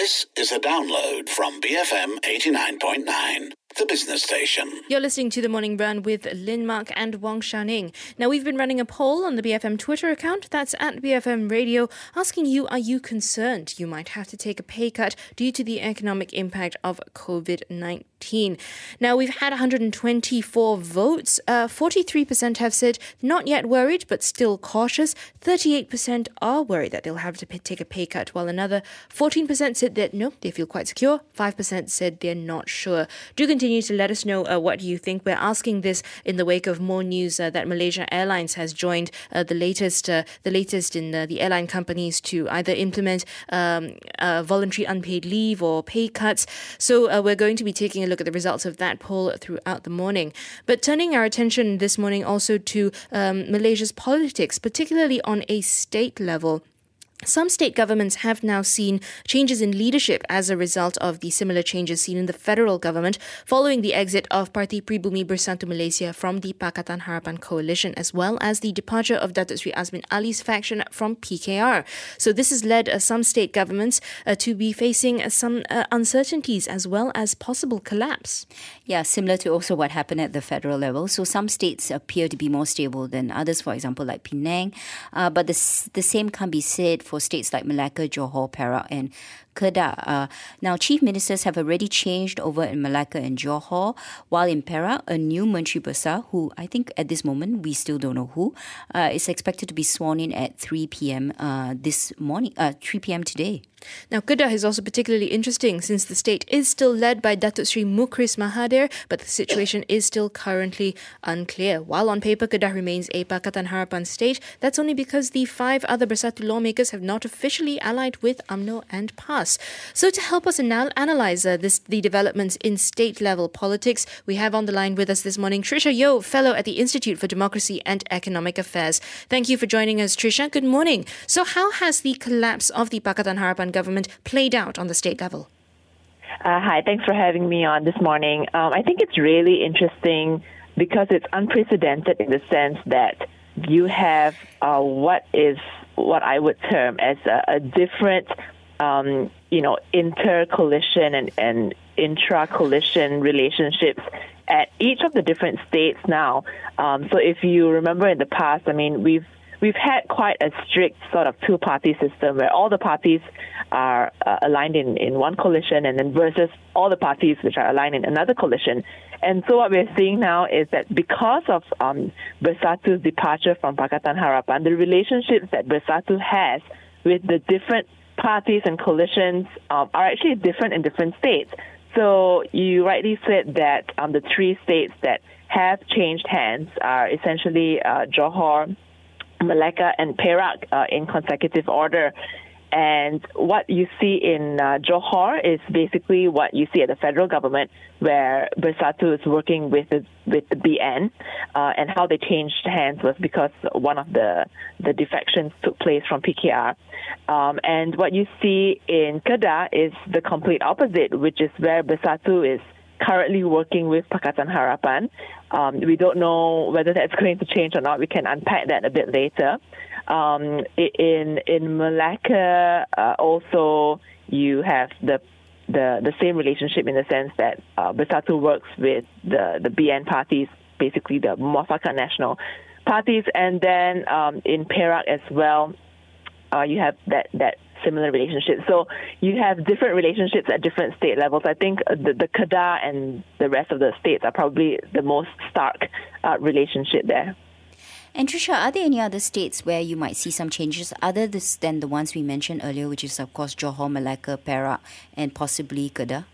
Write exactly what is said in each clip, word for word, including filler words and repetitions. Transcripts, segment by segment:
This is a download from B F M eighty-nine point nine, the business station. You're listening to The Morning Run with Lin Mark and Wong Shanning. Now, we've been running a poll on the B F M Twitter account, that's at B F M Radio, asking you, are you concerned you might have to take a pay cut due to the economic impact of COVID nineteen? Now, we've had one hundred twenty-four votes. Uh, forty-three percent have said not yet worried, but still cautious. thirty-eight percent are worried that they'll have to pay, take a pay cut, while another fourteen percent said that no, they feel quite secure. five percent said they're not sure. Do continue to let us know uh, what you think. We're asking this in the wake of more news uh, that Malaysia Airlines has joined uh, the latest uh, the latest in uh, the airline companies to either implement um, uh, voluntary unpaid leave or pay cuts. So uh, we're going to be taking a look at the results of that poll throughout the morning. But turning our attention this morning also to um, Malaysia's politics, particularly on a state level. Some state governments have now seen changes in leadership as a result of the similar changes seen in the federal government following the exit of Parti Pribumi Bersatu Malaysia from the Pakatan Harapan coalition, as well as the departure of Datuk Seri Azmin Ali's faction from P K R. So this has led uh, some state governments uh, to be facing uh, some uh, uncertainties as well as possible collapse. Yeah, similar to also what happened at the federal level. So some states appear to be more stable than others, for example, like Penang. Uh, but the, the same can be said for for states like Malacca, Johor, Perak and Kedah. Uh, now, chief ministers have already changed over in Malacca and Johor, while in Perak, a new Menteri Besar, who I think at this moment we still don't know who, uh, is expected to be sworn in at three p.m. Uh, this morning, uh, three p.m. today. Now, Kedah is also particularly interesting since the state is still led by Datuk Seri Mukris Mahathir, but the situation is still currently unclear. While on paper Kedah remains a Pakatan Harapan state, that's only because the five other Bersatu lawmakers have not officially allied with U M N O and PAS. So to help us anal- analyse uh, this, the developments in state-level politics, we have on the line with us this morning Trisha Yeo, Fellow at the Institute for Democracy and Economic Affairs. Thank you for joining us, Trisha. Good morning. So how has the collapse of the Pakatan Harapan government played out on the state level? Uh, hi, thanks for having me on this morning. Um, I think it's really interesting because it's unprecedented in the sense that you have uh, what is what I would term as a, a different, um, you know, inter-coalition and, and intra-coalition relationships at each of the different states now. Um, so if you remember in the past, I mean, we've We've had quite a strict sort of two-party system where all the parties are uh, aligned in, in one coalition and then versus all the parties which are aligned in another coalition. And so what we're seeing now is that because of um, Bersatu's departure from Pakatan Harapan, the relationships that Bersatu has with the different parties and coalitions um, are actually different in different states. So you rightly said that um, the three states that have changed hands are essentially uh, Johor, Malacca and Perak uh, in consecutive order. And what you see in uh, Johor is basically what you see at the federal government, where Bersatu is working with the, with the B N, uh, and how they changed hands was because one of the, the defections took place from P K R. Um, and what you see in Kedah is the complete opposite, which is where Bersatu is currently working with Pakatan Harapan. Um, we don't know whether that's going to change or not. We can unpack that a bit later. Um, in in Malacca, uh, also you have the the the same relationship in the sense that uh, Bersatu works with the the B N parties, basically the Muafakat Nasional parties, and then um, in Perak as well, uh, you have that that. similar relationships. So you have different relationships at different state levels. I think the, the Kedah and the rest of the states are probably the most stark uh, relationship there. And Trisha, are there any other states where you might see some changes other than the ones we mentioned earlier, which is, of course, Johor, Malacca, Perak, and possibly Kedah?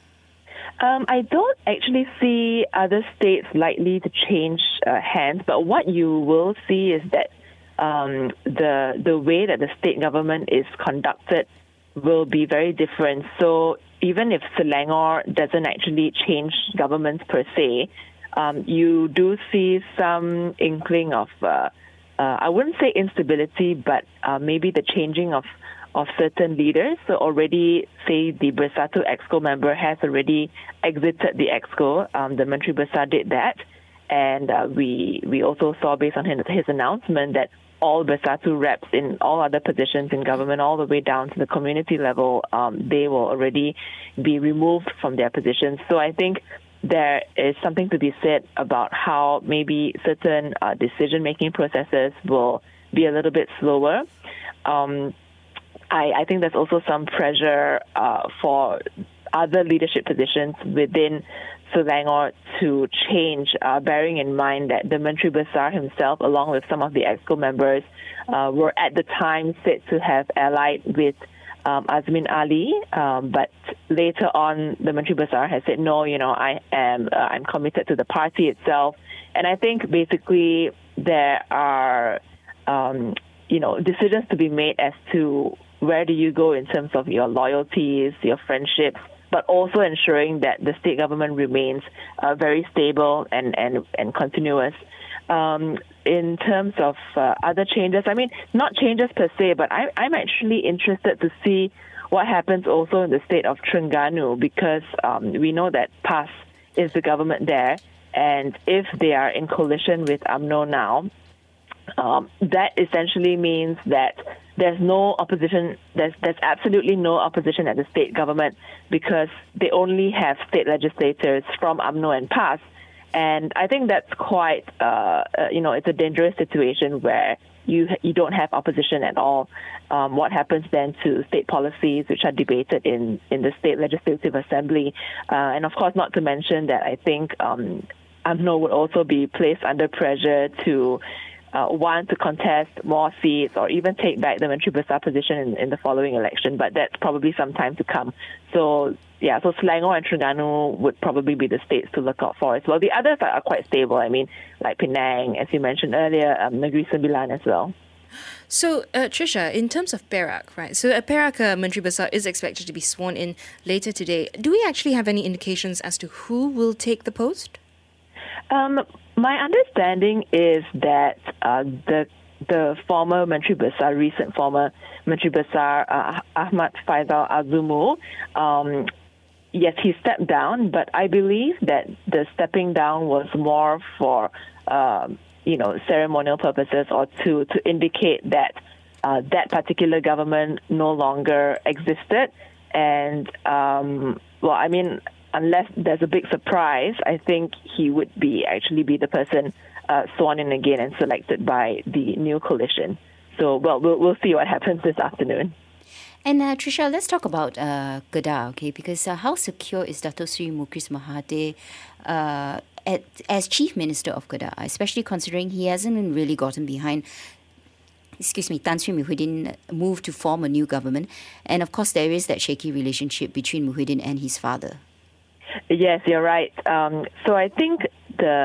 Um, I don't actually see other states likely to change uh, hands, but what you will see is that Um, the the way that the state government is conducted will be very different. So even if Selangor doesn't actually change governments per se, um, you do see some inkling of, uh, uh, I wouldn't say instability, but uh, maybe the changing of, of certain leaders. So already, say, the Bersatu Exco member has already exited the Exco. Um, the Menteri Besar did that. And uh, we we also saw, based on his, his announcement, that all Bersatu reps in all other positions in government, all the way down to the community level, um, they will already be removed from their positions. So I think there is something to be said about how maybe certain uh, decision-making processes will be a little bit slower. Um, I, I think there's also some pressure uh, for other leadership positions within Selangor to change, uh, bearing in mind that the Menteri Besar himself, along with some of the EXCO members, uh, were at the time said to have allied with um, Azmin Ali, um, but later on, the Menteri Besar has said, no, you know, I am, uh, I'm committed to the party itself. And I think basically there are, um, you know, decisions to be made as to where do you go in terms of your loyalties, your friendships, but also ensuring that the state government remains uh, very stable and, and, and continuous. Um, in terms of uh, other changes, I mean, not changes per se, but I, I'm actually interested to see what happens also in the state of Terengganu, because um, we know that P A S is the government there, and if they are in coalition with U M N O now, um, that essentially means that there's no opposition, there's, there's absolutely no opposition at the state government, because they only have state legislators from U M N O and P A S. And I think that's quite, uh, uh, you know, it's a dangerous situation where you you don't have opposition at all. Um, what happens then to state policies which are debated in, in the state legislative assembly? Uh, and of course, not to mention that I think um, U M N O would also be placed under pressure to Uh, want to contest more seats or even take back the Menteri Besar position in, in the following election, but that's probably some time to come. So, yeah, so Selangor and Terengganu would probably be the states to look out for as well. The others are, are quite stable. I mean, like Penang, as you mentioned earlier, um, Negeri Sembilan as well. So, uh, Trisha, in terms of Perak, right? So, uh, Perak uh, Menteri Besar is expected to be sworn in later today. Do we actually have any indications as to who will take the post? Um, my understanding is that uh, the the former Menteri Besar, recent former Menteri Besar, uh, Ahmad Faizal Azumu, um, yes, he stepped down, but I believe that the stepping down was more for, um, you know, ceremonial purposes, or to, to indicate that uh, that particular government no longer existed. And, um, well, I mean, unless there's a big surprise, I think he would be actually be the person uh, sworn in again and selected by the new coalition. So, well, we'll, we'll see what happens this afternoon. And uh, Trisha, let's talk about uh, Kedah, okay? Because uh, how secure is Dato Sri Mukhriz Mahathir uh, at, as Chief Minister of Kedah, especially considering he hasn't really gotten behind, excuse me, Tan Sri Muhyiddin moved to form a new government. And of course, there is that shaky relationship between Muhyiddin and his father. Yes, you're right. Um, so I think the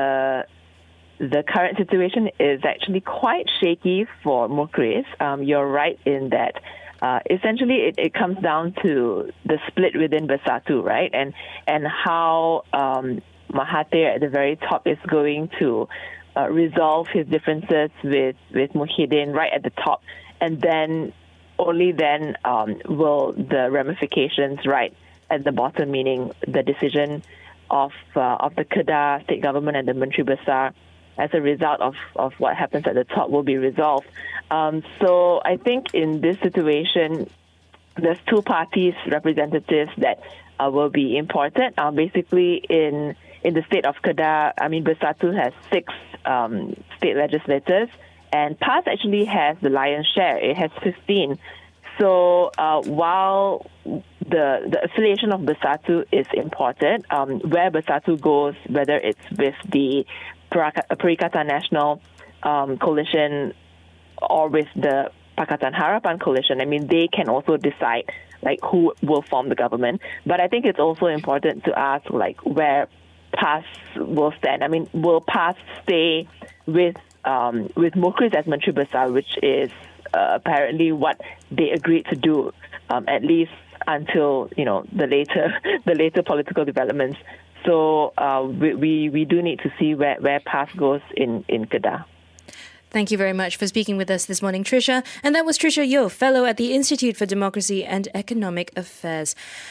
the current situation is actually quite shaky for Mukhriz. Um, you're right in that uh, essentially it, it comes down to the split within Bersatu, right? And and how um, Mahathir at the very top is going to uh, resolve his differences with, with Muhyiddin right at the top. And then only then um, will the ramifications, right, at the bottom, meaning the decision of uh, of the Kedah state government and the Menteri Besar as a result of, of what happens at the top will be resolved. Um, so I think in this situation, there's two parties representatives that uh, will be important. Uh, basically, in in the state of Kedah, I mean, Bersatu has six um, state legislators, and P A S actually has the lion's share. It has fifteen. So uh, while the the affiliation of Bersatu is important, um, where Bersatu goes, whether it's with the Perikatan Nasional um, Coalition or with the Pakatan Harapan Coalition, I mean, they can also decide like who will form the government. But I think it's also important to ask like where P A S will stand. I mean, will P A S stay with um, with Mukhriz as Menteri Besar, which is Uh, apparently what they agreed to do, um, at least until, you know, the later the later political developments. So uh, we, we we do need to see where, where P A S goes in, in Kedah. Thank you very much for speaking with us this morning, Trisha. And that was Trisha Yeo, Fellow at the Institute for Democracy and Economic Affairs.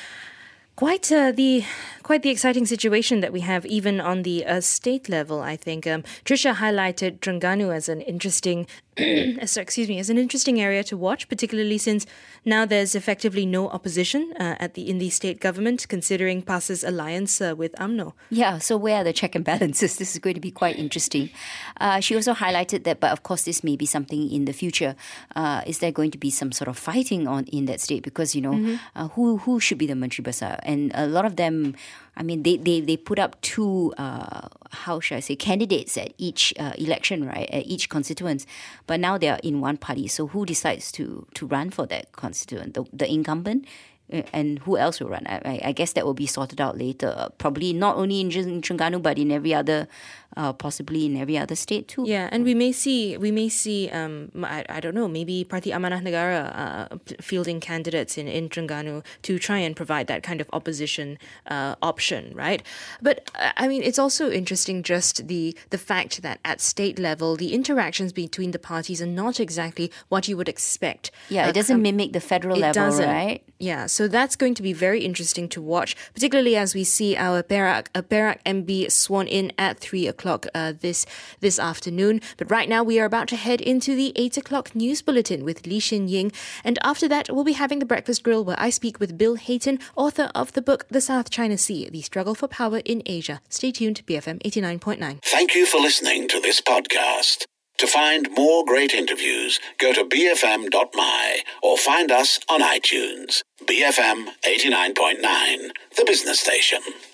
Quite uh, the quite the exciting situation that we have even on the uh, state level, I think. Um, Trisha highlighted Terengganu as an interesting so, excuse me, is an interesting area to watch, particularly since now there's effectively no opposition uh, at the in the state government, considering PAS's alliance uh, with U M N O. Yeah, so where are the check and balances? This is going to be quite interesting. Uh, she also highlighted that, but of course, this may be something in the future. Uh, is there going to be some sort of fighting on in that state? Because, you know, mm-hmm. uh, who who should be the Menteri Besar? And a lot of them, I mean, they, they, they put up two, uh, how should I say, candidates at each uh, election, right, at each constituents. But now they are in one party. So who decides to, to run for that constituent? The, the incumbent? And who else will run? I, I guess that will be sorted out later. Probably not only in Terengganu, but in every other, uh, possibly in every other state too. Yeah, and we may see, we may see, um, I, I don't know, maybe Parti Amanah Negara uh, fielding candidates in, in Terengganu to try and provide that kind of opposition uh, option, right? But uh, I mean, it's also interesting just the the fact that at state level, the interactions between the parties are not exactly what you would expect. Yeah, it doesn't um, mimic the federal it level, doesn't. right? Yeah, so that's going to be very interesting to watch, particularly as we see our Perak, uh, Perak M B sworn in at three o'clock uh, this this afternoon. But right now we are about to head into the eight o'clock news bulletin with Lee Shin Ying. And after that, we'll be having the Breakfast Grill where I speak with Bill Hayton, author of the book The South China Sea, The Struggle for Power in Asia. Stay tuned, B F M eighty-nine point nine. Thank you for listening to this podcast. To find more great interviews, go to b f m dot m y or find us on iTunes. B F M eighty-nine point nine, the business station.